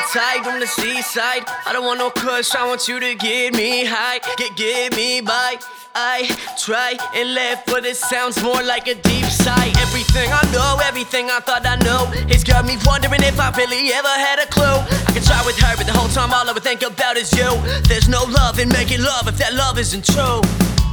tight from the seaside. I don't want no kush, I want you to get me high, get me by. I try and laugh, but it sounds more like a deep sigh. Everything I know, everything I thought I know, it's got me wondering if I really ever had a clue. I can try with her, but the whole time all I would think about is you. There's no love in making love if that love isn't true.